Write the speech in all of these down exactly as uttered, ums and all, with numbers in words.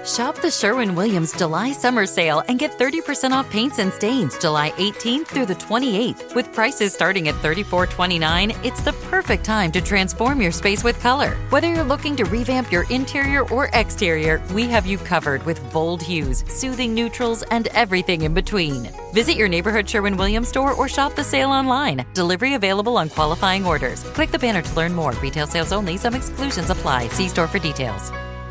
Shop the Sherwin-Williams July Summer Sale and get thirty percent off paints and stains July eighteenth through the twenty-eighth. With prices starting at thirty-four twenty-nine, it's the perfect time to transform your space with color. Whether you're looking to revamp your interior or exterior, we have you covered with bold hues, soothing neutrals, and everything in between. Visit your neighborhood Sherwin-Williams store or shop the sale online. Delivery available on qualifying orders. Click the banner to learn more. Retail sales only. Some exclusions apply. See store for details.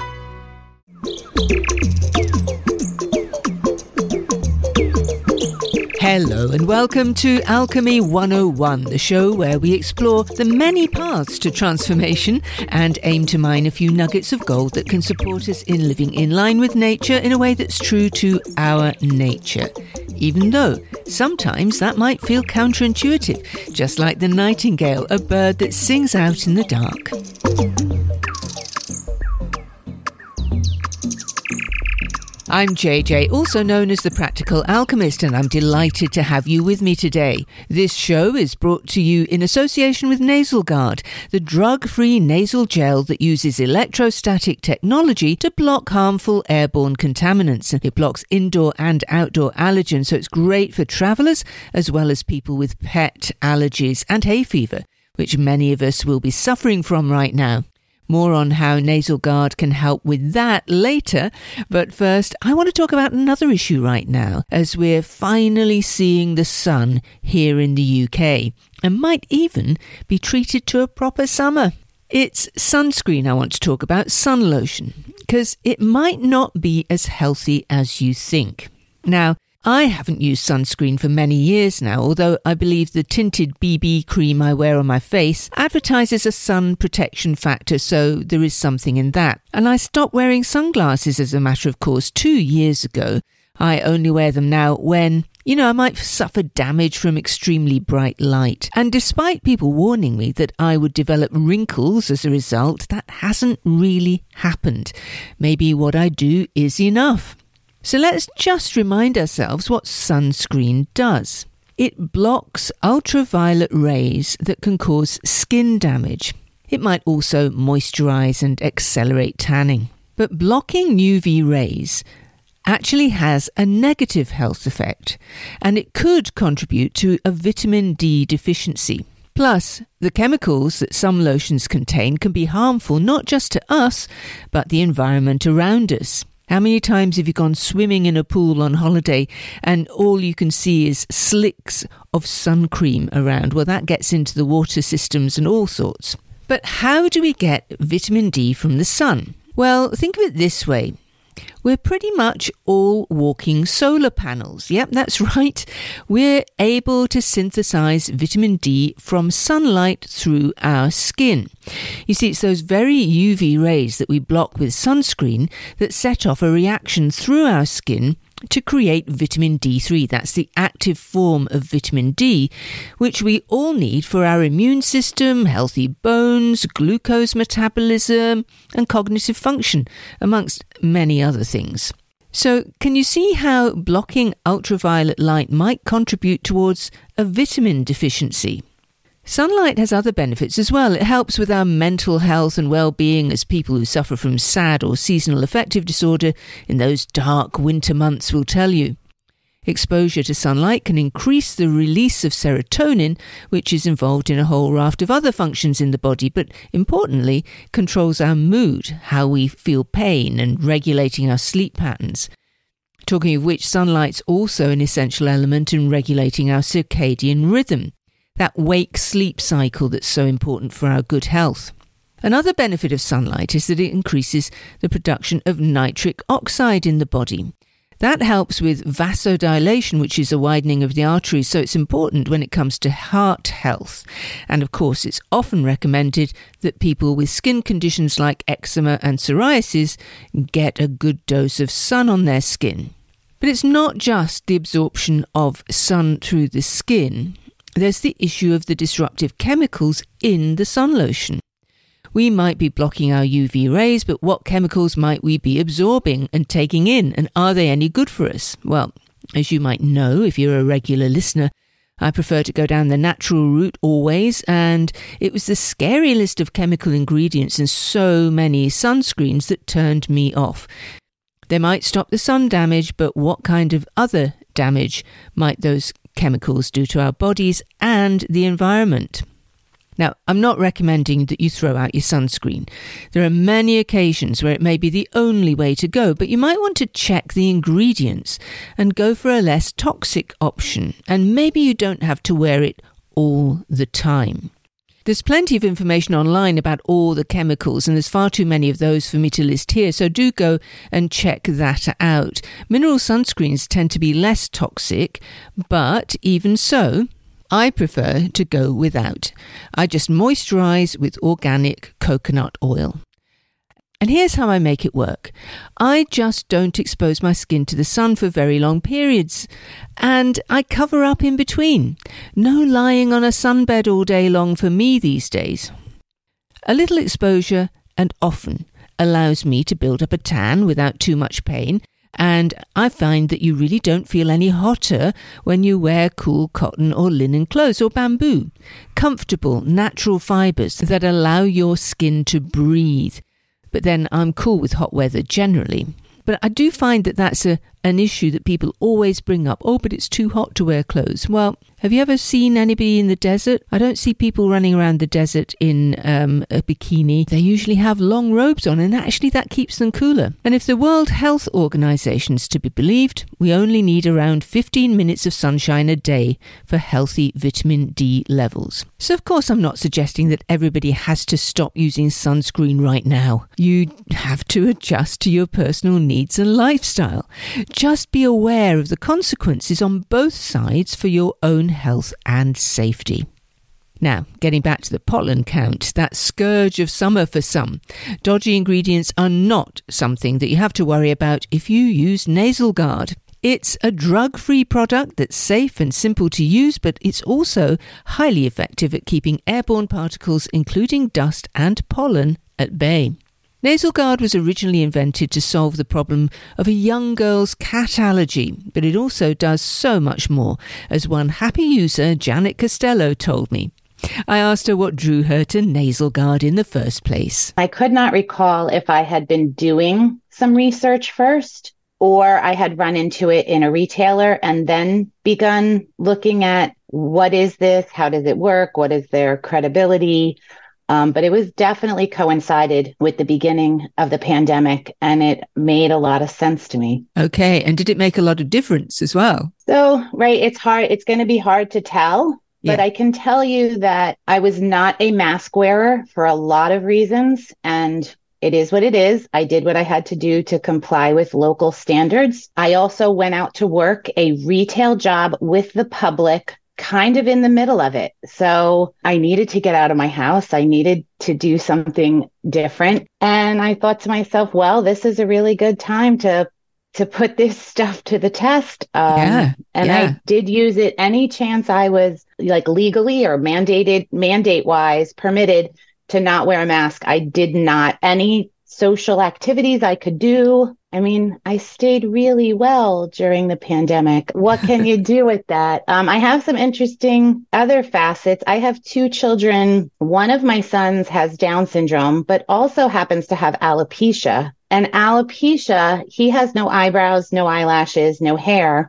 Hello and welcome to Alchemy one oh one, the show where we explore the many paths to transformation and aim to mine a few nuggets of gold that can support us in living in line with nature in a way that's true to our nature. Even though sometimes that might feel counterintuitive, just like the nightingale, a bird that sings out in the dark. I'm J J, also known as the Practical Alchemist, and I'm delighted to have you with me today. This show is brought to you in association with NasalGuard, the drug-free nasal gel that uses electrostatic technology to block harmful airborne contaminants. It blocks indoor and outdoor allergens, so it's great for travellers as well as people with pet allergies and hay fever, which many of us will be suffering from right now. More on how NasalGuard can help with that later, but first I want to talk about another issue right now, as we're finally seeing the sun here in the U K, and might even be treated to a proper summer. It's sunscreen I want to talk about, sun lotion, because it might not be as healthy as you think. Now, I haven't used sunscreen for many years now, although I believe the tinted B B cream I wear on my face advertises a sun protection factor, so there is something in that. And I stopped wearing sunglasses as a matter of course two years ago. I only wear them now when, you know, I might suffer damage from extremely bright light. And despite people warning me that I would develop wrinkles as a result, that hasn't really happened. Maybe what I do is enough. So let's just remind ourselves what sunscreen does. It blocks ultraviolet rays that can cause skin damage. It might also moisturize and accelerate tanning. But blocking U V rays actually has a negative health effect, and it could contribute to a vitamin D deficiency. Plus, the chemicals that some lotions contain can be harmful not just to us, but the environment around us. How many times have you gone swimming in a pool on holiday and all you can see is slicks of sun cream around? Well, that gets into the water systems and all sorts. But how do we get vitamin D from the sun? Well, think of it this way. We're pretty much all walking solar panels. Yep, that's right. We're able to synthesize vitamin D from sunlight through our skin. You see, it's those very U V rays that we block with sunscreen that set off a reaction through our skin to create vitamin D three. That's the active form of vitamin D, which we all need for our immune system, healthy bones, glucose metabolism, and cognitive function, amongst many other things. So, can you see how blocking ultraviolet light might contribute towards a vitamin deficiency? Sunlight has other benefits as well. It helps with our mental health and well-being as people who suffer from SAD or seasonal affective disorder in those dark winter months will tell you. Exposure to sunlight can increase the release of serotonin, which is involved in a whole raft of other functions in the body, but importantly, controls our mood, how we feel pain, and regulating our sleep patterns. Talking of which, sunlight's also an essential element in regulating our circadian rhythm, that wake-sleep cycle that's so important for our good health. Another benefit of sunlight is that it increases the production of nitric oxide in the body. That helps with vasodilation, which is a widening of the arteries, so it's important when it comes to heart health. And of course, it's often recommended that people with skin conditions like eczema and psoriasis get a good dose of sun on their skin. But it's not just the absorption of sun through the skin. There's the issue of the disruptive chemicals in the sun lotion. We might be blocking our U V rays, but what chemicals might we be absorbing and taking in, and are they any good for us? Well, as you might know if you're a regular listener, I prefer to go down the natural route always, and it was the scary list of chemical ingredients in so many sunscreens that turned me off. They might stop the sun damage, but what kind of other damage might those chemicals do to our bodies and the environment? Now, I'm not recommending that you throw out your sunscreen. There are many occasions where it may be the only way to go, but you might want to check the ingredients and go for a less toxic option. And maybe you don't have to wear it all the time. There's plenty of information online about all the chemicals, and there's far too many of those for me to list here, so do go and check that out. Mineral sunscreens tend to be less toxic, but even so, I prefer to go without. I just moisturise with organic coconut oil. And here's how I make it work. I just don't expose my skin to the sun for very long periods, and I cover up in between. No lying on a sunbed all day long for me these days. A little exposure, and often, allows me to build up a tan without too much pain, and I find that you really don't feel any hotter when you wear cool cotton or linen clothes or bamboo. Comfortable, natural fibres that allow your skin to breathe. But then I'm cool with hot weather generally. But I do find that that's a, an issue that people always bring up. Oh, but it's too hot to wear clothes. Well, have you ever seen anybody in the desert? I don't see people running around the desert in um, a bikini. They usually have long robes on, and actually that keeps them cooler. And if the World Health Organization is to be believed, we only need around fifteen minutes of sunshine a day for healthy vitamin D levels. So of course I'm not suggesting that everybody has to stop using sunscreen right now. You have to adjust to your personal needs and lifestyle. Just be aware of the consequences on both sides for your own health and safety. Now, getting back to the pollen count, that scourge of summer for some. Dodgy ingredients are not something that you have to worry about if you use Nasal Guard. It's a drug-free product that's safe and simple to use, but it's also highly effective at keeping airborne particles, including dust and pollen, at bay. Nasal Guard was originally invented to solve the problem of a young girl's cat allergy, but it also does so much more, as one happy user, Janet Costello, told me. I asked her what drew her to Nasal Guard in the first place. I could not recall if I had been doing some research first, or I had run into it in a retailer and then begun looking at what is this, how does it work, what is their credibility. Um, but it was definitely coincided with the beginning of the pandemic, and it made a lot of sense to me. Okay. And did it make a lot of difference as well? So, right, it's hard. It's going to be hard to tell, but yeah. I can tell you that I was not a mask wearer for a lot of reasons, and it is what it is. I did what I had to do to comply with local standards. I also went out to work a retail job with the public, kind of in the middle of it. So I needed to get out of my house. I needed to do something different. And I thought to myself, well, this is a really good time to to put this stuff to the test. Um, yeah, and yeah. I did use it any chance I was like legally or mandated, mandate wise, permitted to not wear a mask. I did not. Any social activities I could do. I mean, I stayed really well during the pandemic. What can you do with that? Um, I have some interesting other facets. I have two children. One of my sons has Down syndrome, but also happens to have alopecia. And alopecia, he has no eyebrows, no eyelashes, no hair.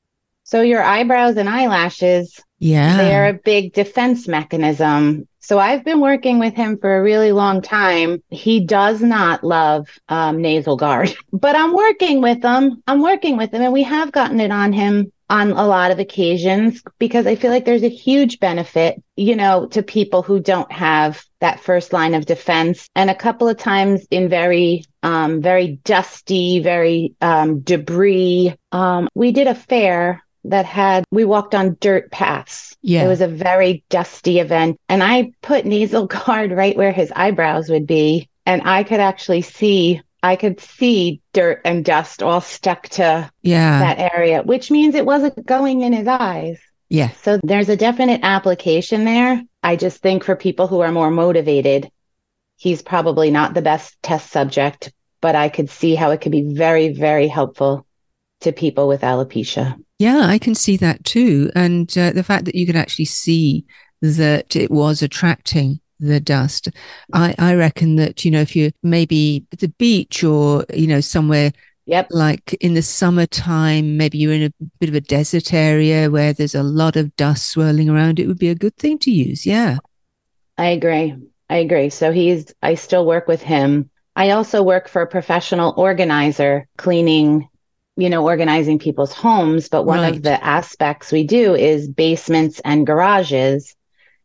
So your eyebrows and eyelashes, yeah, they're a big defense mechanism. So I've been working with him for a really long time. He does not love um, Nasal Guard, but I'm working with him. I'm working with him, and we have gotten it on him on a lot of occasions because I feel like there's a huge benefit, you know, to people who don't have that first line of defense. And a couple of times in very, um, very dusty, very um, debris, um, we did a fair that had, we walked on dirt paths. Yeah. It was a very dusty event. And I put Nasal Guard right where his eyebrows would be. And I could actually see, I could see dirt and dust all stuck to yeah. that area, which means it wasn't going in his eyes. Yeah. So there's a definite application there. I just think for people who are more motivated, he's probably not the best test subject, but I could see how it could be very, very helpful to people with alopecia. Yeah, I can see that too. And uh, the fact that you could actually see that it was attracting the dust. I, I reckon that, you know, if you're maybe at the beach or, you know, somewhere Yep. Like in the summertime, maybe you're in a bit of a desert area where there's a lot of dust swirling around. It would be a good thing to use. Yeah. I agree. I agree. So he's, I still work with him. I also work for a professional organizer, cleaning, you know, organizing people's homes. But one Right. of the aspects we do is basements and garages.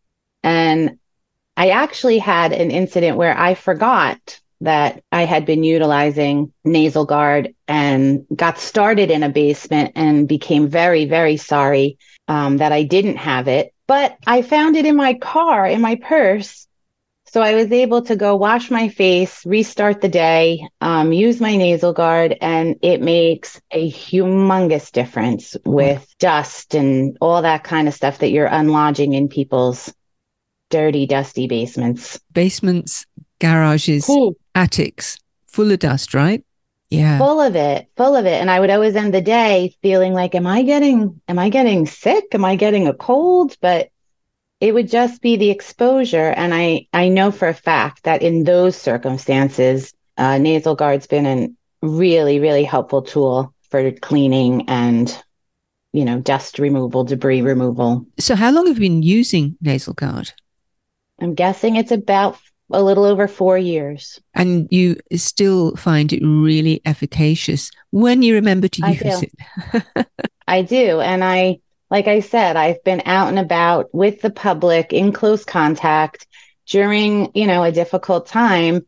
And I actually had an incident where I forgot that I had been utilizing nasal guard and got started in a basement and became very, very sorry um, that I didn't have it. But I found it in my car, in my purse. So I was able to go wash my face, restart the day, um, use my nasal guard, and it makes a humongous difference with dust and all that kind of stuff that you're unlodging in people's dirty, dusty basements. Basements, garages, Ooh. attics, full of dust, right? Yeah. Full of it, full of it. And I would always end the day feeling like, am I getting, am I getting sick? Am I getting a cold? But it would just be the exposure. And I, I know for a fact that in those circumstances, uh, nasal guard's been a really, really helpful tool for cleaning and, you know, dust removal, debris removal. So how long have you been using nasal guard? I'm guessing it's about a little over four years. And you still find it really efficacious when you remember to I use do. it. I do. And I, like I said, I've been out and about with the public in close contact during, you know, a difficult time.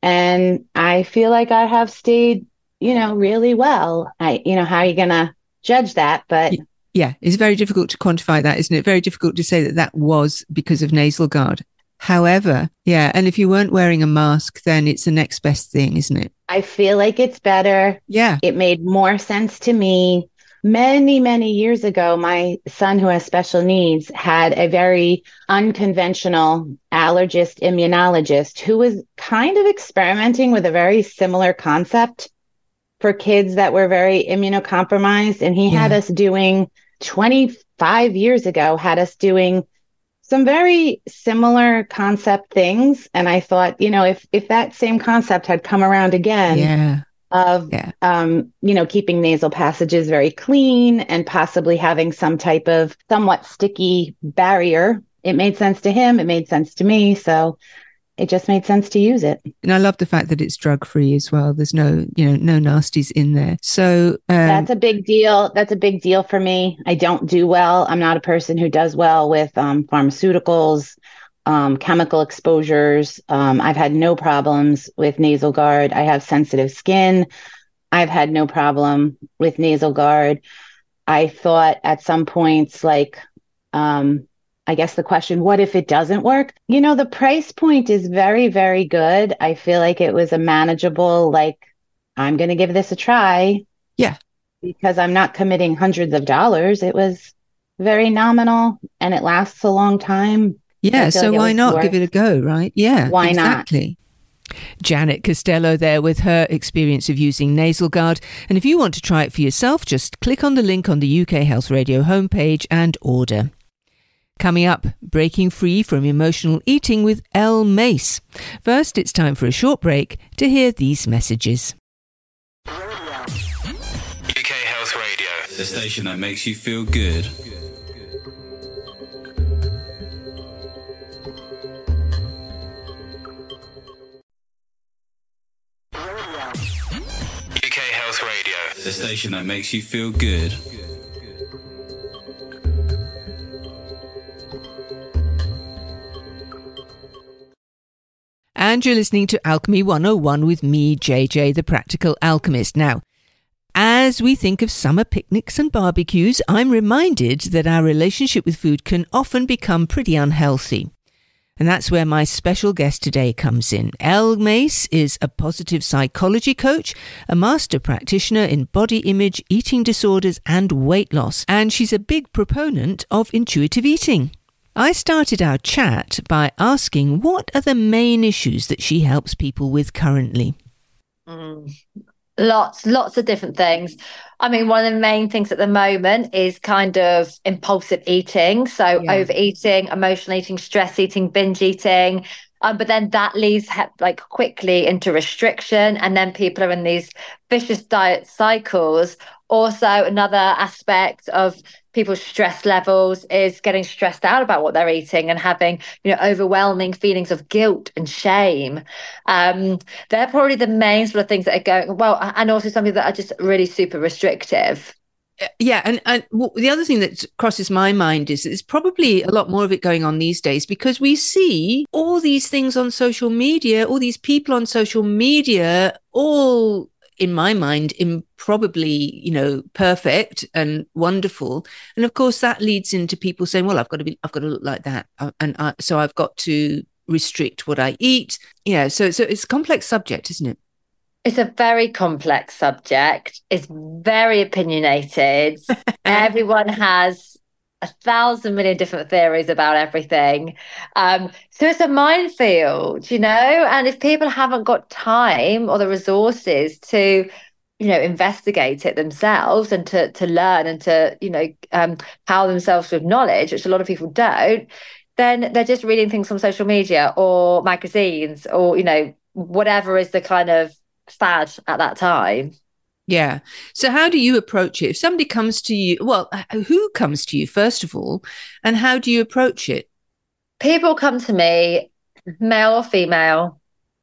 And I feel like I have stayed, you know, really well. I, you know, how are you going to judge that? But yeah, it's very difficult to quantify that, isn't it? Very difficult to say that that was because of nasal guard. However, yeah, and if you weren't wearing a mask, then it's the next best thing, isn't it? I feel like it's better. Yeah. It made more sense to me. Many, many years ago, my son, who has special needs, had a very unconventional allergist immunologist who was kind of experimenting with a very similar concept for kids that were very immunocompromised. And he yeah. had us doing twenty-five years ago, had us doing some very similar concept things. And I thought, you know, if if that same concept had come around again, yeah. of, yeah. um, you know, keeping nasal passages very clean and possibly having some type of somewhat sticky barrier, it made sense to him. It made sense to me. So it just made sense to use it. And I love the fact that it's drug free as well. There's no, you know, no nasties in there. So um, that's a big deal. That's a big deal for me. I don't do well. I'm not a person who does well with um, pharmaceuticals, um, chemical exposures. Um, I've had no problems with nasal guard. I have sensitive skin. I've had no problem with nasal guard. I thought at some points, like, um, I guess the question, what if it doesn't work? You know, the price point is very, very good. I feel like it was a manageable, like, I'm going to give this a try. Yeah. Because I'm not committing hundreds of dollars. It was very nominal and it lasts a long time. Yeah. So like why not worth. give it a go, right? Yeah. Why exactly. not? Janet Costello there with her experience of using nasal guard. And if you want to try it for yourself, just click on the link on the U K Health Radio homepage and order. Coming up, breaking free from emotional eating with Elle Mace. First, it's time for a short break to hear these messages. U K Health Radio, the station that makes you feel good. U K Health Radio, the station that makes you feel good. And you're listening to Alchemy one oh one with me, J J, the Practical Alchemist. Now, as we think of summer picnics and barbecues, I'm reminded that our relationship with food can often become pretty unhealthy. And that's where my special guest today comes in. Elle Mace is a positive psychology coach, a master practitioner in body image, eating disorders and weight loss. And she's a big proponent of intuitive eating. I started our chat by asking what are the main issues that she helps people with currently? Mm, lots, lots of different things. I mean, one of the main things at the moment is kind of impulsive eating. So yeah. overeating, emotional eating, stress eating, binge eating. Um, but then that leads he- like quickly into restriction, and then people are in these vicious diet cycles. Also, another aspect of people's stress levels is getting stressed out about what they're eating and having, you know, overwhelming feelings of guilt and shame. Um, they're probably the main sort of things that are going well, and also something that are just really super restrictive. Yeah, and, and the other thing that crosses my mind is there's probably a lot more of it going on these days because we see all these things on social media, all these people on social media, all in my mind, in probably, you know, perfect and wonderful. And of course, that leads into people saying, well, I've got to be, I've got to look like that. And I, so I've got to restrict what I eat. Yeah, so, so it's a complex subject, isn't it? It's a very complex subject. It's very opinionated. Everyone has a thousand million different theories about everything. Um, so it's a minefield, you know, and if people haven't got time or the resources to, you know, investigate it themselves and to to learn and to, you know, um, power themselves with knowledge, which a lot of people don't, then they're just reading things from social media or magazines or, you know, whatever is the kind of fad at that time. Yeah. So how do you approach it? If somebody comes to you, well, who comes to you, first of all, and how do you approach it? People come to me, male or female,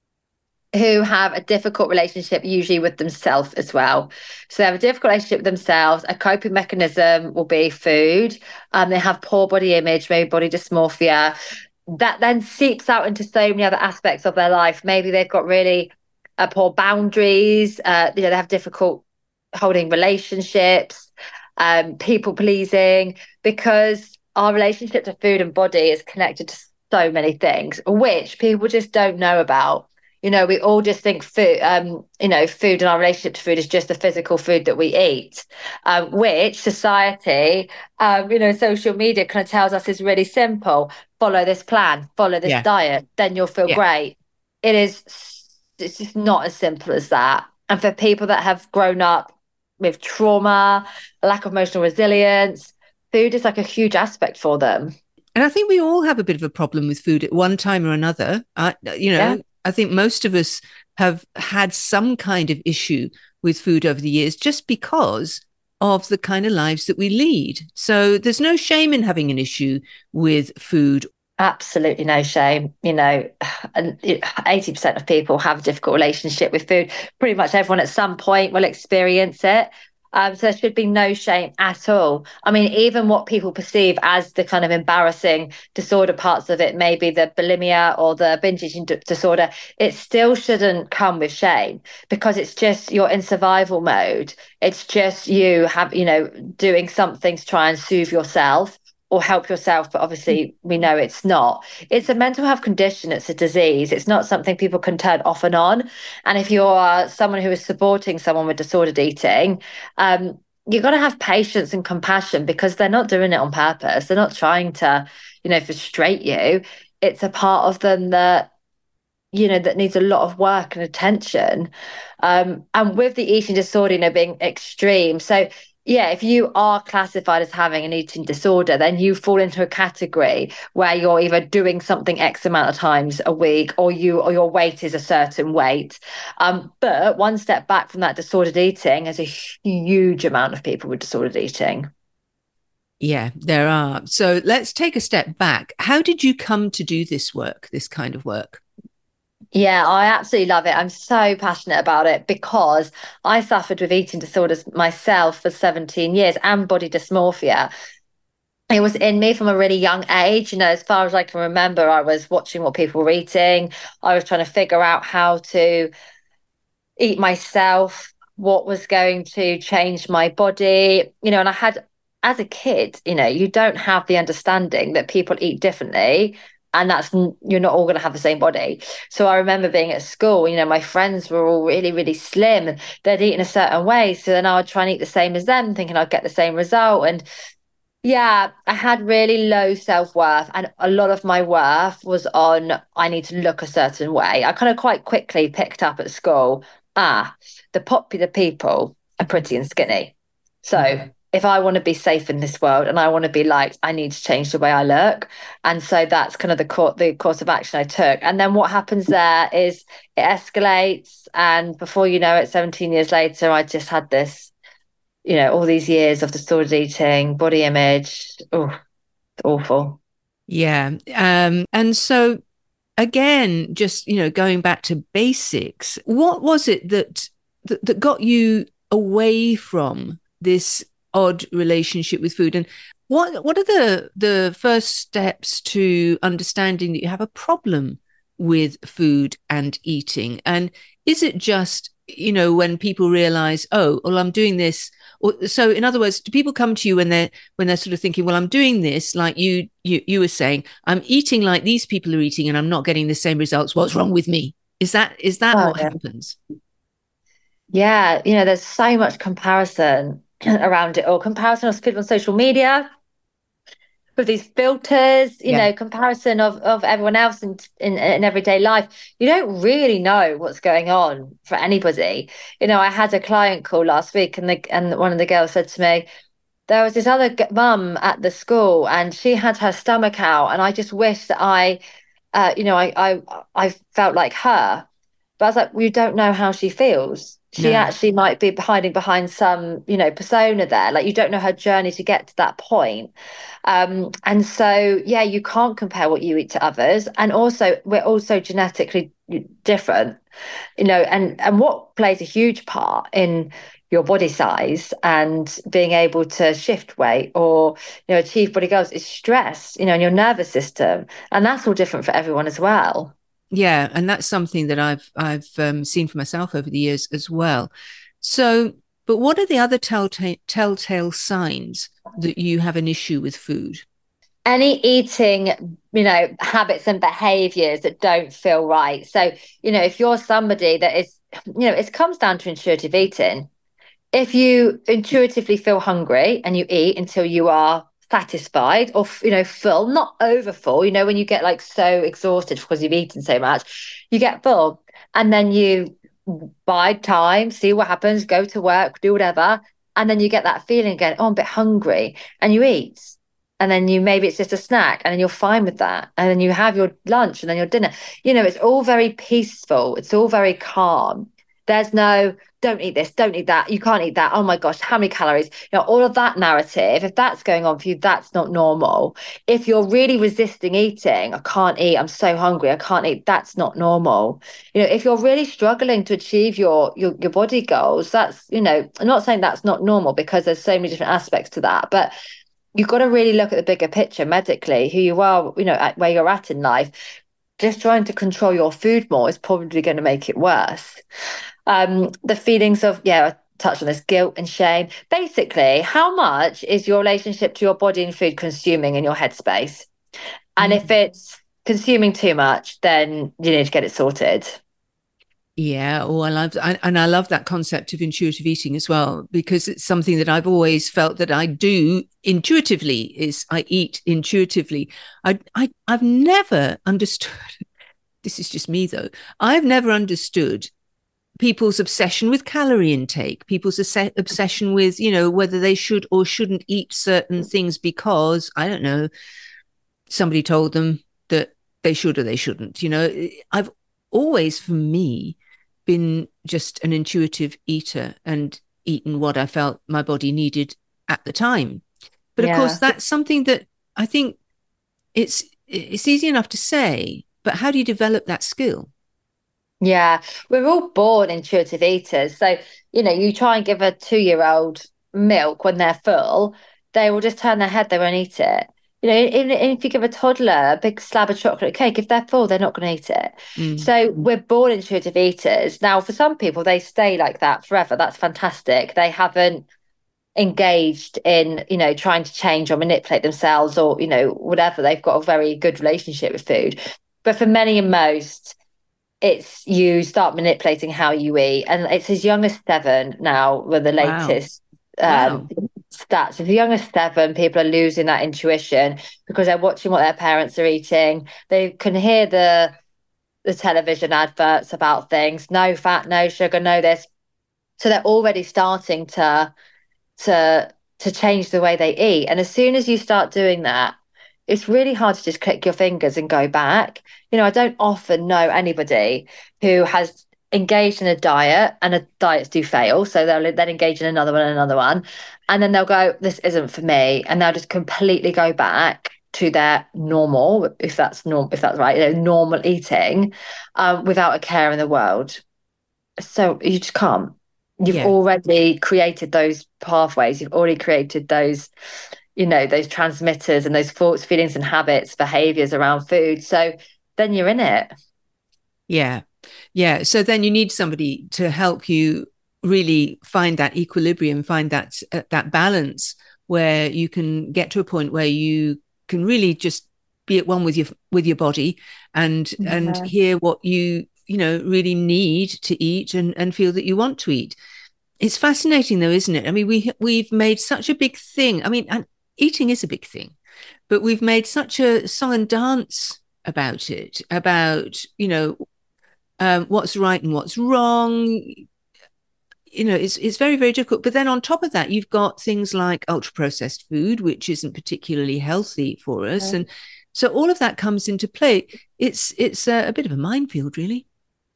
who have a difficult relationship usually with themselves as well. So they have a difficult relationship with themselves. A coping mechanism will be food. Um, they have poor body image, maybe body dysmorphia. That then seeps out into so many other aspects of their life. Maybe they've got really uh, poor boundaries. Uh, you know, they have difficult holding relationships, um, people pleasing, because our relationship to food and body is connected to so many things, which people just don't know about. You know, we all just think food, um, you know, food and our relationship to food is just the physical food that we eat, um, which society, um, you know, social media kind of tells us is really simple. Follow this plan, follow this Yeah. diet, then you'll feel Yeah. great. It is, it's just not as simple as that. And for people that have grown up with trauma, lack of emotional resilience, food is like a huge aspect for them. And I think we all have a bit of a problem with food at one time or another. Uh, you know, yeah. I think most of us have had some kind of issue with food over the years just because of the kind of lives that we lead. So there's no shame in having an issue with food. Absolutely no shame. You know, eighty percent of people have a difficult relationship with food. Pretty much everyone at some point will experience it. Um, so there should be no shame at all. I mean, even what people perceive as the kind of embarrassing disorder parts of it, maybe the bulimia or the binge eating d- disorder, it still shouldn't come with shame because it's just you're in survival mode. It's just you have, you know, doing something to try and soothe yourself or help yourself, but obviously we know it's not. It's a mental health condition, it's a disease. It's not something people can turn off and on. And if you're someone who is supporting someone with disordered eating, um, you've got to have patience and compassion because they're not doing it on purpose. They're not trying to, you know, frustrate you. It's a part of them that, you know, that needs a lot of work and attention. Um, and with the eating disorder, you know, being extreme. So yeah, if you are classified as having an eating disorder, then you fall into a category where you're either doing something X amount of times a week or you or your weight is a certain weight. Um, but one step back from that disordered eating, there's a huge amount of people with disordered eating. Yeah, there are. So let's take a step back. How did you come to do this work, this kind of work? Yeah, I absolutely love it. I'm so passionate about it because I suffered with eating disorders myself for seventeen years and body dysmorphia. It was in me from a really young age. You know, as far as I can remember, I was watching what people were eating. I was trying to figure out how to eat myself, what was going to change my body. You know, and I had, as a kid, you know, you don't have the understanding that people eat differently. And that's, you're not all going to have the same body. So I remember being at school, you know, my friends were all really, really slim and they'd eat in a certain way. So then I would try and eat the same as them, thinking I'd get the same result. And yeah, I had really low self-worth. And a lot of my worth was on, I need to look a certain way. I kind of quite quickly picked up at school, ah, the popular people are pretty and skinny. So if I want to be safe in this world and I want to be liked, I need to change the way I look. And so that's kind of the, cour- the course of action I took. And then what happens there is it escalates. And before you know it, seventeen years later, I just had this, you know, all these years of disordered eating, body image. Oh, it's awful. Yeah. Um, and so, again, just, you know, going back to basics, what was it that, that, that got you away from this odd relationship with food? And what what are the the first steps to understanding that you have a problem with food and eating? And is it just, you know, when people realize, oh, well, I'm doing this? Or, so in other words, do people come to you when they're when they're sort of thinking, well, I'm doing this, like you you you were saying, I'm eating like these people are eating and I'm not getting the same results. What's wrong with me? Is that is that Oh, what yeah. happens? Yeah, you know, there's so much comparison around it all. Comparison of people on social media with these filters, you Yeah. know, comparison of of everyone else in, in in everyday life. You don't really know what's going on for anybody. You know, I had a client call last week, and the and one of the girls said to me, there was this other g- mum at the school, and she had her stomach out, and I just wish that I, uh, you know, I I I felt like her. But I was like, well, you don't know how she feels. She No. actually might be hiding behind some, you know, persona there. Like you don't know her journey to get to that point. Um, and so, yeah, you can't compare what you eat to others. And also, we're also genetically different, you know, and, and what plays a huge part in your body size and being able to shift weight or, you know, achieve body goals is stress, you know, in your nervous system. And that's all different for everyone as well. Yeah, and that's something that I've I've um, seen for myself over the years as well. So, but what are the other telltale telltale signs that you have an issue with food? Any eating, you know, habits and behaviors that don't feel right. So, you know, if you're somebody that is, you know, it comes down to intuitive eating. If you intuitively feel hungry and you eat until you are satisfied or, you know, full, not over full, you know, when you get like so exhausted because you've eaten so much, you get full and then you bide time, see what happens, go to work, do whatever. And then you get that feeling again, oh, I'm a bit hungry, and you eat. And then you maybe it's just a snack, and then you're fine with that. And then you have your lunch and then your dinner. You know, it's all very peaceful. It's all very calm. There's no, don't eat this, don't eat that, you can't eat that. Oh my gosh, how many calories? You know, all of that narrative, if that's going on for you, that's not normal. If you're really resisting eating, I can't eat, I'm so hungry, I can't eat, that's not normal. You know, if you're really struggling to achieve your your, your body goals, that's, you know, I'm not saying that's not normal because there's so many different aspects to that, but you've got to really look at the bigger picture medically, who you are, you know, at where you're at in life. Just trying to control your food more is probably going to make it worse. Um, the feelings of, yeah, I touched on this, guilt and shame. Basically, how much is your relationship to your body and food consuming in your headspace? And if it's consuming too much, then you need to get it sorted. Yeah, oh, I love, I, and I love that concept of intuitive eating as well, because it's something that I've always felt that I do intuitively. Is I eat intuitively. I, I, I've never understood. This is just me, though. I've never understood people's obsession with calorie intake, people's obsession with, you know, whether they should or shouldn't eat certain things because I don't know, somebody told them that they should or they shouldn't. You know, I've always, for me, been just an intuitive eater and eaten what I felt my body needed at the time. But of Yeah. course, that's something that I think it's it's easy enough to say, but how do you develop that skill? Yeah, we're all born intuitive eaters. So, you know, you try and give a two-year-old milk when they're full, they will just turn their head, they won't eat it. You know, even if you give a toddler a big slab of chocolate cake, if they're full, they're not going to eat it. Mm. So we're born intuitive eaters. Now, for some people, they stay like that forever. That's fantastic. They haven't engaged in, you know, trying to change or manipulate themselves or, you know, whatever. They've got a very good relationship with food. But for many and most, it's you start manipulating how you eat, and it's as young as seven now with the Wow. latest Wow. um stats. As young as seven, people are losing that intuition because they're watching what their parents are eating. They can hear the the television adverts about things, no fat, no sugar, no this. So they're already starting to to to change the way they eat. And as soon as you start doing that, it's really hard to just click your fingers and go back. You know, I don't often know anybody who has engaged in a diet, and a diets do fail. So they'll then engage in another one and another one. And then they'll go, this isn't for me. And they'll just completely go back to their normal, if that's normal, if that's right, you know, normal eating, um, without a care in the world. So you just can't. You've yeah. already created those pathways. You've already created those, you know, those transmitters and those thoughts, feelings and habits, behaviors around food. So then you're in it. Yeah. Yeah. So then you need somebody to help you really find that equilibrium, find that, uh, that balance where you can get to a point where you can really just be at one with your, with your body and, yeah. and hear what you, you know, really need to eat and, and feel that you want to eat. It's fascinating though, isn't it? I mean, we, we've made such a big thing. I mean, and eating is a big thing, but we've made such a song and dance about it, about, you know, um, what's right and what's wrong. You know, it's, it's very, very difficult. But then on top of that, you've got things like ultra processed food, which isn't particularly healthy for us. Okay. And so all of that comes into play. It's, it's a, a bit of a minefield, really.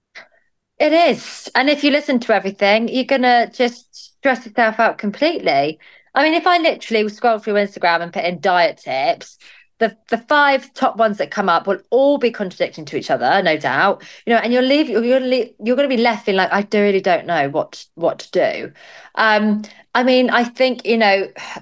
It is. And if you listen to everything, you're going to just stress yourself out completely. I mean, if I literally scroll through Instagram and put in diet tips, the the five top ones that come up will all be contradicting to each other, no doubt. You know, and you'll leave you're you're, you're going to be left feeling like, I do really don't know what what to do. Um, I mean, I think, you know,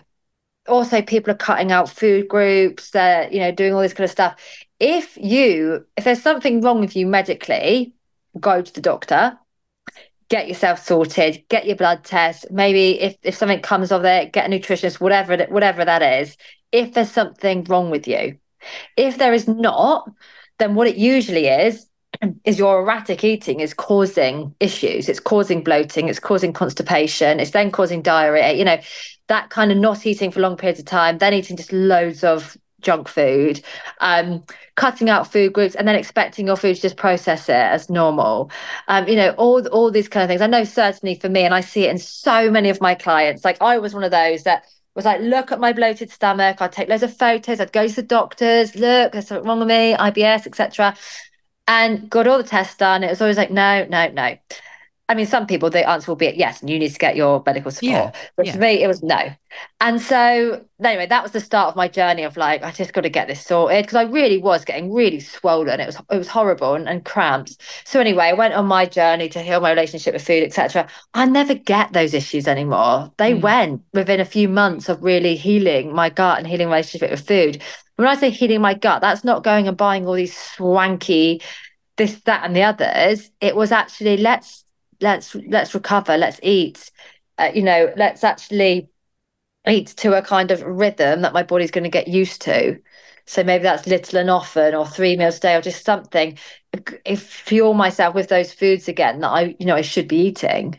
also people are cutting out food groups. They're, you know, doing all this kind of stuff. If you if there's something wrong with you medically, go to the doctor, get yourself sorted, get your blood test. Maybe if, if something comes of it, get a nutritionist, whatever, whatever that is, if there's something wrong with you. If there is not, then what it usually is, is your erratic eating is causing issues. It's causing bloating, it's causing constipation, it's then causing diarrhea, you know, that kind of not eating for long periods of time, then eating just loads of junk food, um, cutting out food groups and then expecting your food to just process it as normal. Um, you know, all, all these kind of things. I know certainly for me, and I see it in so many of my clients, like I was one of those that was like, look at my bloated stomach. I'd take loads of photos. I'd go to the doctors, look, there's something wrong with me, I B S, et cetera. And got all the tests done. It was always like, no, no, no. I mean, some people, the answer will be yes, and you need to get your medical support. Yeah, but yeah. for me, it was no. And so anyway, that was the start of my journey of like, I just got to get this sorted, because I really was getting really swollen. It was it was horrible and, and cramps. So anyway, I went on my journey to heal my relationship with food, et cetera. I never get those issues anymore. They mm. went within a few months of really healing my gut and healing my relationship with food. When I say healing my gut, that's not going and buying all these swanky this, that, and the others. It was actually let's let's let's recover, let's eat, uh, you know, let's actually eat to a kind of rhythm that my body's going to get used to. So maybe that's little and often, or three meals a day, or just something. If fuel myself with those foods again that I, you know, I should be eating.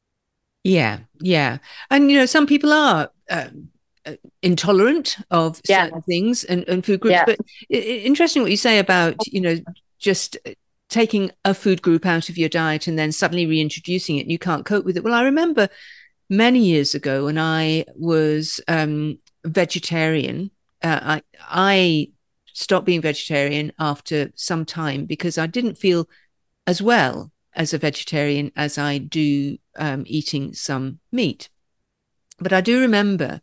Yeah, yeah, and you know, some people are uh, intolerant of yeah. certain things and, and food groups. Yeah. But it, interesting what you say about, you know, just taking a food group out of your diet and then suddenly reintroducing it and you can't cope with it. Well, I remember many years ago when I was um, vegetarian, uh, I, I stopped being vegetarian after some time because I didn't feel as well as a vegetarian as I do um, eating some meat. But I do remember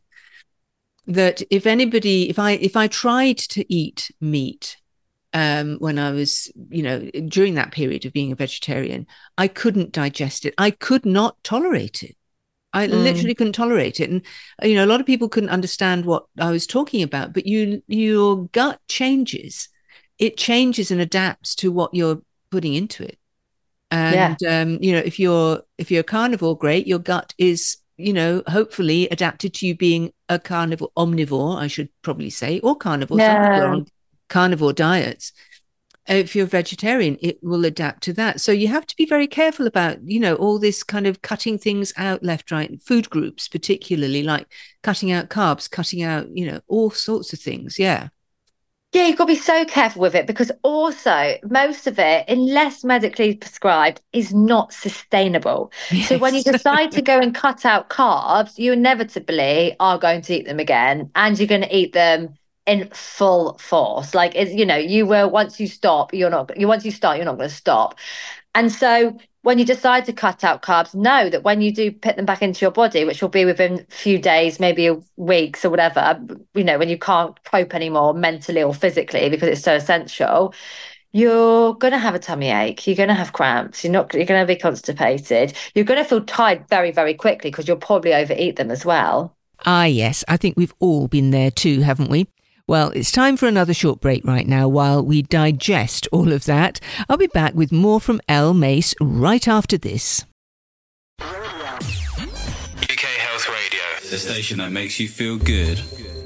that if anybody, if I, if I tried to eat meat, Um, when I was, you know, during that period of being a vegetarian, I couldn't digest it. I could not tolerate it. I mm. literally couldn't tolerate it. And, you know, a lot of people couldn't understand what I was talking about, but you, your gut changes. It changes and adapts to what you're putting into it. And, yeah. um, you know, if you're, if you're a carnivore, great, your gut is, you know, hopefully adapted to you being a carnivore, omnivore, I should probably say, or carnivore. Yeah. Some people are on carnivore diets. If you're vegetarian, it will adapt to that. So you have to be very careful about, you know, all this kind of cutting things out left, right, food groups, particularly like cutting out carbs, cutting out, you know, all sorts of things. Yeah. Yeah, you've got to be so careful with it, because also most of it, unless medically prescribed, is not sustainable. Yes. So when you decide to go and cut out carbs, you inevitably are going to eat them again, and you're going to eat them in full force. Like, it's, you know, you will, once you stop, you're not, you once you start, you're not going to stop. And so when you decide to cut out carbs, know that when you do put them back into your body, which will be within a few days, maybe weeks or whatever, you know, when you can't cope anymore mentally or physically because it's so essential, you're going to have a tummy ache. You're going to have cramps. You're not, you're going to be constipated. You're going to feel tired very, very quickly because you'll probably overeat them as well. Ah, yes. I think we've all been there too, haven't we? Well, it's time for another short break right now while we digest all of that. I'll be back with more from Elle Mace right after this. U K Health Radio, the station that makes you feel good.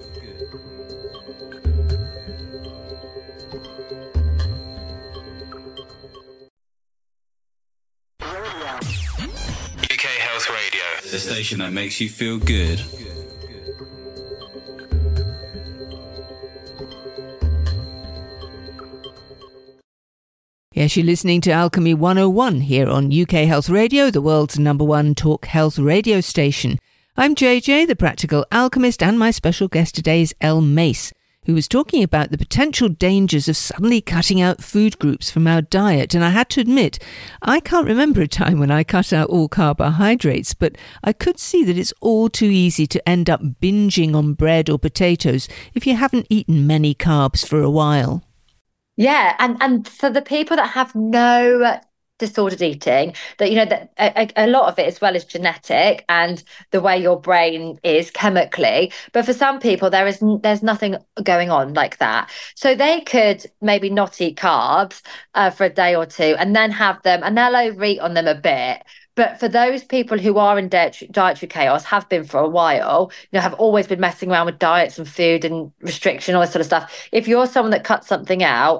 U K Health Radio, the station that makes you feel good. Yes, you're listening to Alchemy one oh one here on U K Health Radio, the world's number one talk health radio station. I'm J J, the practical alchemist, and my special guest today is Elle Mace, who was talking about the potential dangers of suddenly cutting out food groups from our diet. And I had to admit, I can't remember a time when I cut out all carbohydrates, but I could see that it's all too easy to end up binging on bread or potatoes if you haven't eaten many carbs for a while. Yeah, and and for the people that have no disordered eating, that, you know, that a, a lot of it as well is genetic and the way your brain is chemically. But for some people, there is there's nothing going on like that. So they could maybe not eat carbs uh, for a day or two and then have them, and they'll overeat on them a bit. But for those people who are in dietary, dietary chaos, have been for a while, you know, have always been messing around with diets and food and restriction, all this sort of stuff. If you're someone that cuts something out,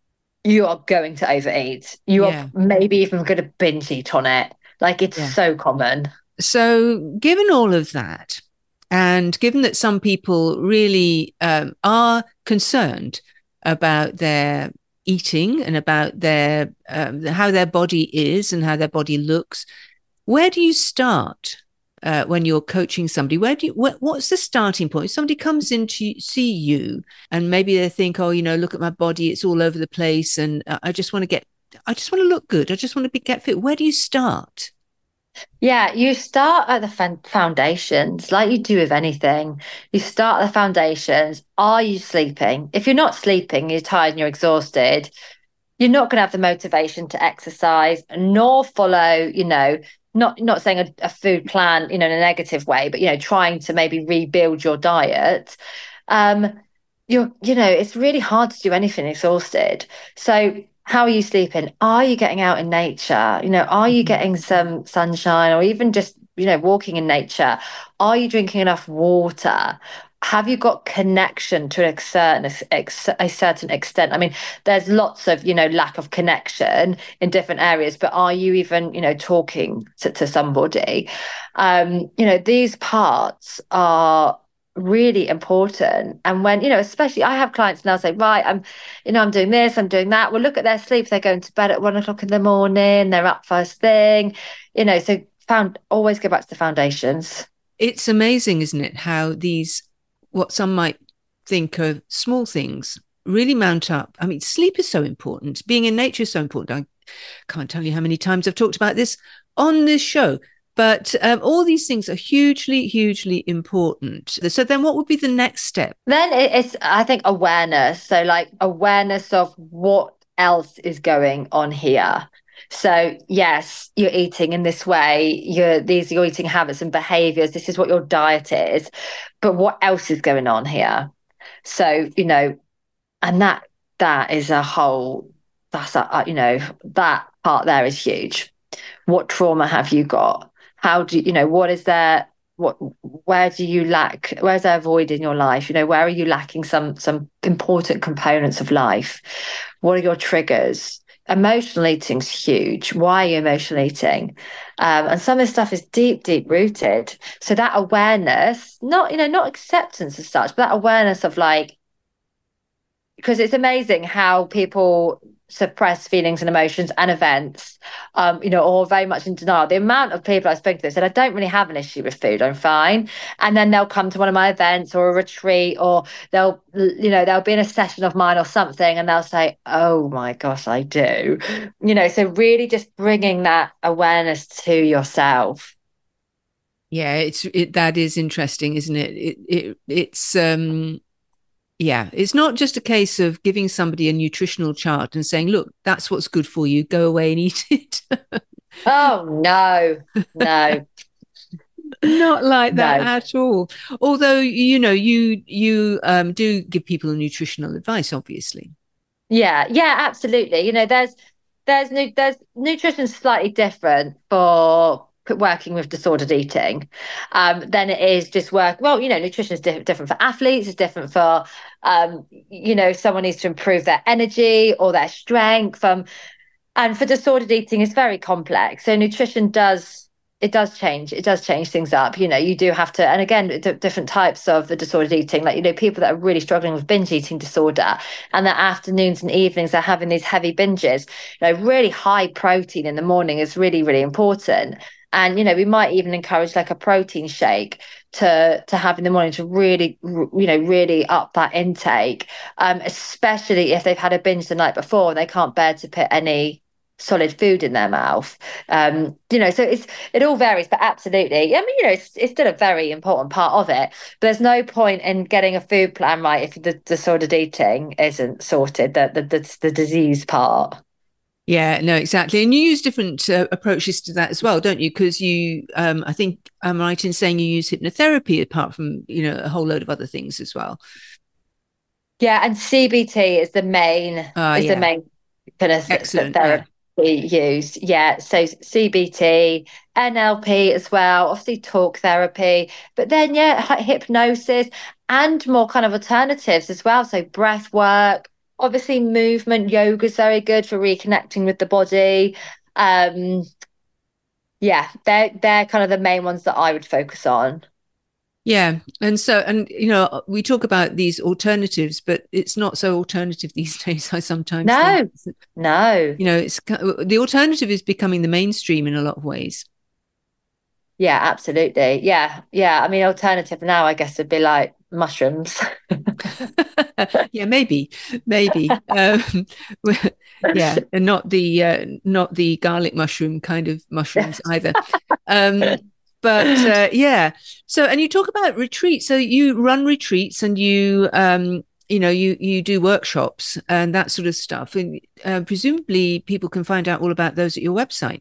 you are going to overeat. You yeah. are maybe even going to binge eat on it. Like, it's yeah. so common. So given all of that, and given that some people really um, are concerned about their eating and about their um, how their body is and how their body looks, where do you start uh, when you're coaching somebody? Where do you wh- what's the starting point? If somebody comes in to see you and maybe they think, oh, you know, look at my body, it's all over the place, and uh, I just want to get I just want to look good, I just want to be get fit. Where do you start? Yeah, you start at the foundations, like you do with anything. You start at the foundations. Are you sleeping? If you're not sleeping, you're tired and you're exhausted, you're not going to have the motivation to exercise, nor follow, you know, not not saying a, a food plan, you know, in a negative way, but, you know, trying to maybe rebuild your diet. Um, you're, you know, it's really hard to do anything exhausted. So how are you sleeping? Are you getting out in nature? You know, are you getting some sunshine, or even just, you know, walking in nature? Are you drinking enough water? Have you got connection to a certain, a certain extent? I mean, there's lots of, you know, lack of connection in different areas, but are you even, you know, talking to, to somebody? Um, you know, these parts are really important. And when, you know, especially I have clients now say, right, I'm, you know, I'm doing this, I'm doing that. Well, look at their sleep. They're going to bed at one o'clock in the morning. They're up first thing, you know, so found always go back to the foundations. It's amazing, isn't it? How these, what some might think are small things, really mount up. I mean, sleep is so important. Being in nature is so important. I can't tell you how many times I've talked about this on this show. But um, all these things are hugely, hugely important. So then what would be the next step? Then it's, I think, awareness. So like awareness of what else is going on here. So yes, you're eating in this way. You're these are your eating habits and behaviors. This is what your diet is. But what else is going on here? So, you know, and that that is a whole, that's a, you know, that part there is huge. What trauma have you got? How do you, you know, what is there, what, where do you lack, where's there a void in your life? You know, where are you lacking some, some important components of life? What are your triggers? Emotional eating's huge. Why are you emotional eating? Um, and some of this stuff is deep, deep rooted. So that awareness, not, you know, not acceptance as such, but that awareness of like, because it's amazing how people suppress feelings and emotions and events, um, you know, or very much in denial. The amount of people I've spoken to said, I don't really have an issue with food, I'm fine. And then they'll come to one of my events or a retreat, or they'll, you know, they'll be in a session of mine or something, and they'll say, oh my gosh, I do. You know, so really just bringing that awareness to yourself. Yeah, it's it, that is interesting, isn't it? It, it it's um yeah, it's not just a case of giving somebody a nutritional chart and saying, look, that's what's good for you, go away and eat it. Oh no, no. Not like that No. at all. Although, you know, you you um do give people nutritional advice, obviously. Yeah, yeah, absolutely. You know, there's there's nu- there's nutrition slightly different for p- working with disordered eating, um, than it is just work. Well, you know, nutrition is diff- different for athletes. It's different for, um, you know, someone needs to improve their energy or their strength. Um, and for disordered eating, it's very complex. So nutrition does it does change. It does change things up. You know, you do have to, and again, d- different types of the disordered eating, like, you know, people that are really struggling with binge eating disorder, and their afternoons and evenings are having these heavy binges. You know, really high protein in the morning is really, really important. And, you know, we might even encourage like a protein shake to to have in the morning to really, you know, really up that intake, um, especially if they've had a binge the night before and they can't bear to put any solid food in their mouth. Um, you know, so it's it all varies, but absolutely. I mean, you know, it's, it's still a very important part of it. But there's no point in getting a food plan right if the disordered eating isn't sorted, the the the, the disease part. Yeah, no, exactly. And you use different uh, approaches to that as well, don't you? Because you, um, I think I'm right in saying you use hypnotherapy apart from, you know, a whole load of other things as well. Yeah, and C B T is the main Uh, is the yeah. main kind of th- Excellent. therapy used. Yeah, so C B T, N L P as well, obviously talk therapy, but then yeah, hy- hypnosis and more kind of alternatives as well. So breath work, obviously movement, yoga is very good for reconnecting with the body. Um, yeah, they're they're kind of the main ones that I would focus on. Yeah. And so, and, you know, we talk about these alternatives, but it's not so alternative these days, I sometimes think. No, no. You know, it's the alternative is becoming the mainstream in a lot of ways. Yeah, absolutely. Yeah, yeah. I mean, alternative now, I guess, would be like mushrooms. Yeah, maybe, maybe. Um, yeah, and not the uh, not the garlic mushroom kind of mushrooms either. Um, but uh, yeah. So, and you talk about retreats. So you run retreats, and you um, you know, you you do workshops and that sort of stuff. And uh, presumably, people can find out all about those at your website.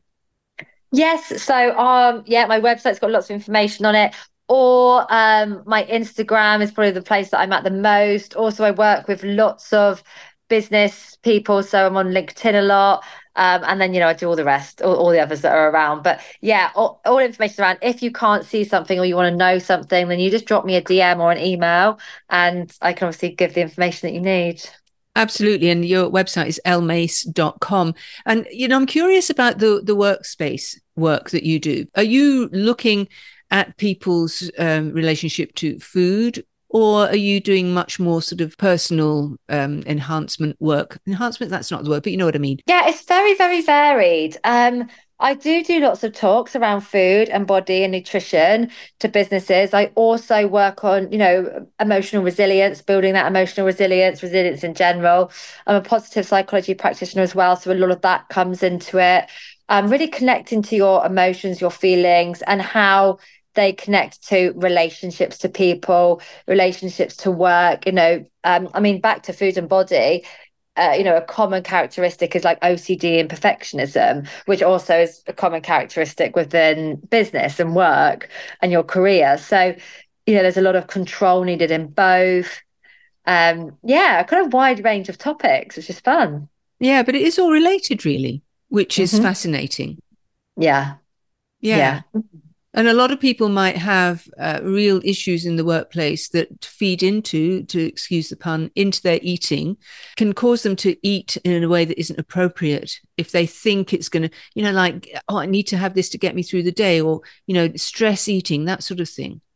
Yes. So, um, yeah, my website's got lots of information on it. Or um, my Instagram is probably the place that I'm at the most. Also, I work with lots of business people, so I'm on LinkedIn a lot. Um, and then, you know, I do all the rest, all, all the others that are around. But yeah, all, all information around. If you can't see something or you want to know something, then you just drop me a D M or an email, and I can obviously give the information that you need. Absolutely. And your website is elle mace dot com. And, you know, I'm curious about the, the workspace work that you do. Are you looking at people's um, relationship to food, or are you doing much more sort of personal um, enhancement work? Enhancement, that's not the word, but you know what I mean. Yeah, it's very, very varied. Um, I do do lots of talks around food and body and nutrition to businesses. I also work on, you know, emotional resilience, building that emotional resilience, resilience in general. I'm a positive psychology practitioner as well, so a lot of that comes into it. Um, really connecting to your emotions, your feelings, and how they connect to relationships to people, relationships to work. You know, um, I mean, back to food and body. Uh, you know, a common characteristic is like O C D and perfectionism, which also is a common characteristic within business and work and your career. So, you know, there's a lot of control needed in both. Um, yeah, a kind of wide range of topics, which is fun. Yeah, but it is all related, really, which is Hmm. fascinating. Yeah, Yeah. yeah. And a lot of people might have uh, real issues in the workplace that feed into, to excuse the pun, into their eating, can cause them to eat in a way that isn't appropriate if they think it's going to, you know, like, oh, I need to have this to get me through the day, or, you know, stress eating, that sort of thing.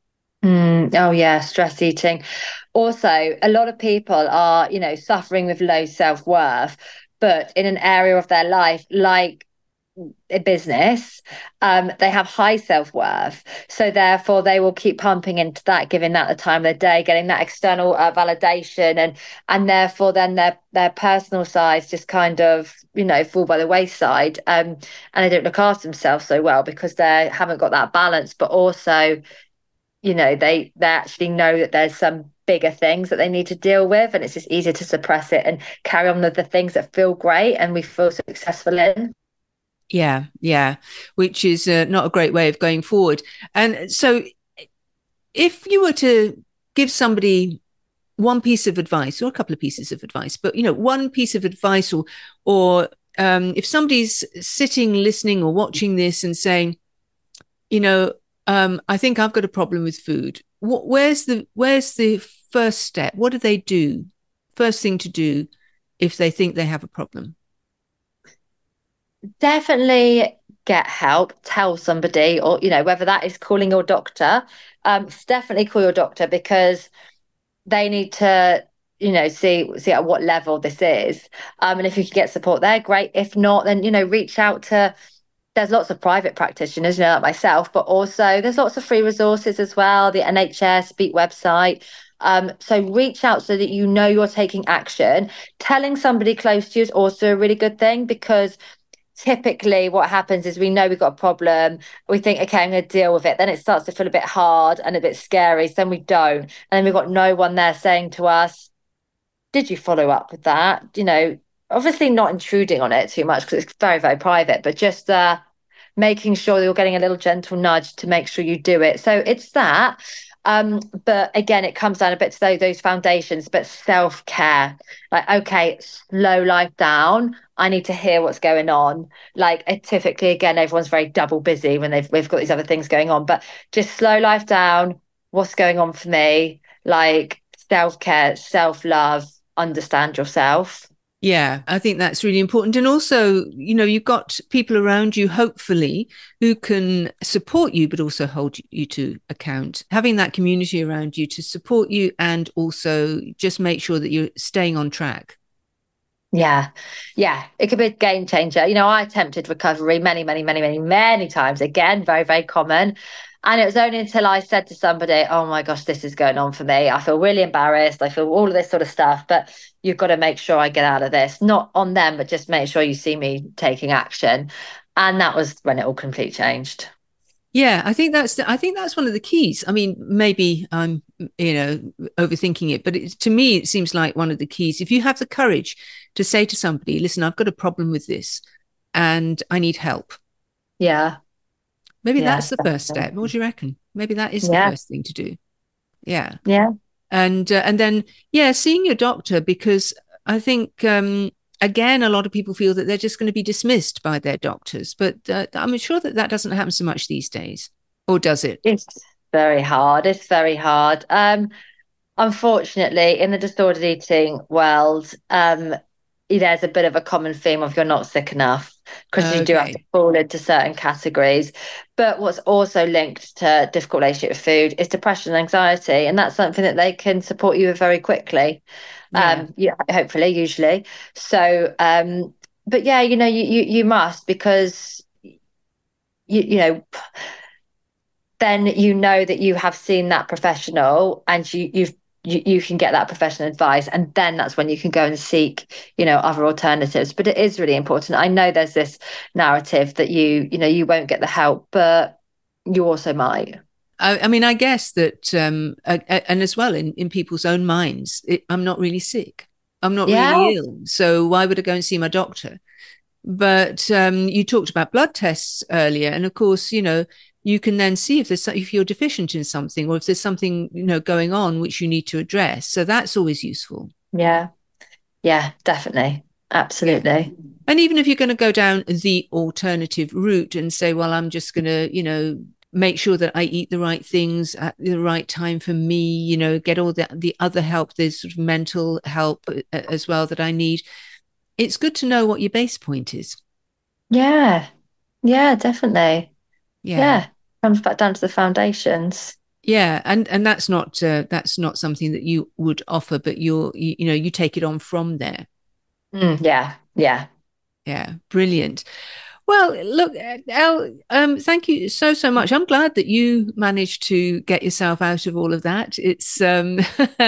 Mm, oh yeah, stress eating. Also, a lot of people are, you know, suffering with low self-worth, but in an area of their life, like a business, um, they have high self-worth. So therefore they will keep pumping into that, giving that the time of the day, getting that external uh, validation, and and therefore then their their personal sides just kind of, you know, fall by the wayside. Um, and they don't look after themselves so well because they haven't got that balance, but also, you know, they they actually know that there's some bigger things that they need to deal with, and it's just easier to suppress it and carry on with the things that feel great and we feel successful in. Yeah, yeah, which is uh, not a great way of going forward. And so, if you were to give somebody one piece of advice or a couple of pieces of advice, but you know, one piece of advice, or or um, if somebody's sitting, listening, or watching this and saying, you know, um, I think I've got a problem with food. What, where's the where's the first step? What do they do? First thing to do if they think they have a problem? Definitely get help, tell somebody, or, you know, whether that is calling your doctor, um, definitely call your doctor because they need to, you know, see see at what level this is. Um, and if you can get support there, great. If not, then, you know, reach out to, there's lots of private practitioners, you know, like myself, but also there's lots of free resources as well, the N H S Speak website. Um, so reach out so that you know you're taking action. Telling somebody close to you is also a really good thing because typically what happens is we know we've got a problem, we think, okay, I'm going to deal with it, then it starts to feel a bit hard and a bit scary, so then we don't, and then we've got no one there saying to us, did you follow up with that, you know, obviously not intruding on it too much because it's very, very private, but just uh making sure that you're getting a little gentle nudge to make sure you do it. So it's that. Um, but again, it comes down a bit to those, those foundations, but self-care. Like, okay, slow life down. I need to hear what's going on. Like, uh, typically, again, everyone's very double busy when they've we've got these other things going on, but just slow life down. What's going on for me? Like self-care, self-love, understand yourself. Yeah, I think that's really important. And also, you know, you've got people around you, hopefully, who can support you, but also hold you to account. Having that community around you to support you and also just make sure that you're staying on track. Yeah, yeah, it could be a game changer. You know, I attempted recovery many, many, many, many, many times. Again, very, very common. And it was only until I said to somebody, oh my gosh, this is going on for me. I feel really embarrassed. I feel all of this sort of stuff, but you've got to make sure I get out of this. Not on them, but just make sure you see me taking action. And that was when it all completely changed. Yeah, I think that's the, I think that's one of the keys. I mean, maybe I'm, you know, overthinking it, but it, to me, it seems like one of the keys. If you have the courage to say to somebody, listen, I've got a problem with this and I need help. Yeah. Maybe Yeah, that's the first step. What do you reckon? Maybe that is the yeah, first thing to do. Yeah. yeah, And uh, and then, yeah, seeing your doctor, because I think, um, again, a lot of people feel that they're just going to be dismissed by their doctors. But uh, I'm sure that that doesn't happen so much these days. Or does it? it's very hard. It's very hard. Um, unfortunately, in the disordered eating world, um, there's a bit of a common theme of you're not sick enough because you do have to Okay. fall into certain categories. But what's also linked to difficult relationship with food is depression and anxiety, and that's something that they can support you with very quickly. Yeah. Um, yeah, hopefully, usually. So, um, but yeah, you know, you you you must because you you know then you know that you have seen that professional and you you've you, you can get that professional advice, and then that's when you can go and seek, you know, other alternatives. But it is really important. I know there's this narrative that you you know you won't get the help, but you also might. I, I mean, I guess that, um, uh, and as well in, in people's own minds, it, I'm not really sick. I'm not Yeah, really ill. So why would I go and see my doctor? But um, you talked about blood tests earlier, and of course, you know, you can then see if there's if you're deficient in something, or if there's something, you know, going on which you need to address. So that's always useful. yeah, yeah, definitely, Yeah. absolutely. And even if you're going to go down the alternative route and say, well, I'm just going to, you know, make sure that I eat the right things at the right time for me, you know, get all the the other help, there's sort of mental help uh, as well that I need. It's good to know what your base point is. Yeah, yeah, definitely. Yeah. Yeah, comes back down to the foundations. Yeah, and and that's not uh, that's not something that you would offer, but you're you, you know you take it on from there. Mm, yeah, yeah, yeah, brilliant. Well, look, Elle, um, thank you so so much. I'm glad that you managed to get yourself out of all of that. It's um,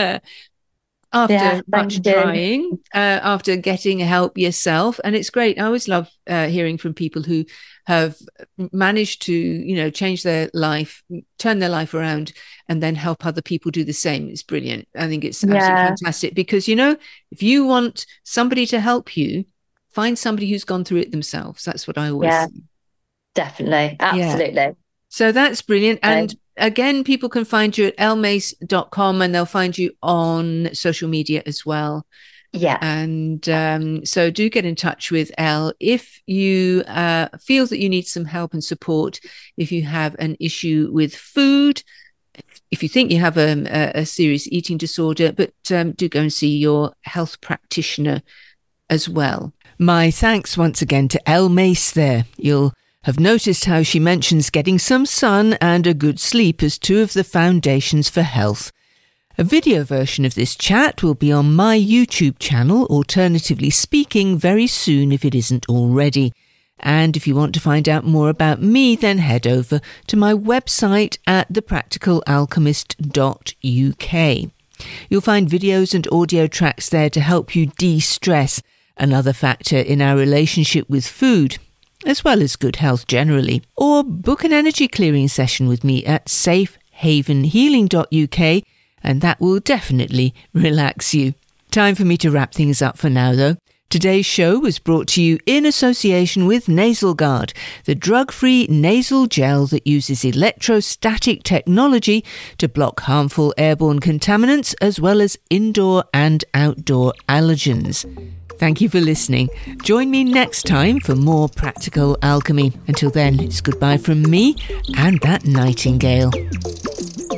after yeah, much thank you. trying, uh, after getting help yourself, and it's great. I always love uh, hearing from people who have managed to, you know, change their life, turn their life around, and then help other people do the same. It's brilliant. I think it's absolutely Yeah. fantastic because, you know, if you want somebody to help you, find somebody who's gone through it themselves. That's what I always Yeah, say. definitely. Absolutely. Yeah. So that's brilliant. And Okay. again, people can find you at elle mace dot com and they'll find you on social media as well. Yeah. And um, so do get in touch with Elle if you uh, feel that you need some help and support, if you have an issue with food, if you think you have a, a, a serious eating disorder, but um, do go and see your health practitioner as well. My thanks once again to Elle Mace there. You'll have noticed how she mentions getting some sun and a good sleep as two of the foundations for health. A video version of this chat will be on my YouTube channel, Alternatively Speaking, very soon if it isn't already. And if you want to find out more about me, then head over to my website at the practical alchemist dot U K. You'll find videos and audio tracks there to help you de-stress, another factor in our relationship with food, as well as good health generally. Or book an energy clearing session with me at safe haven healing dot U K, and that will definitely relax you. Time for me to wrap things up for now, though. Today's show was brought to you in association with NasalGuard, the drug-free nasal gel that uses electrostatic technology to block harmful airborne contaminants as well as indoor and outdoor allergens. Thank you for listening. Join me next time for more practical alchemy. Until then, it's goodbye from me and that nightingale.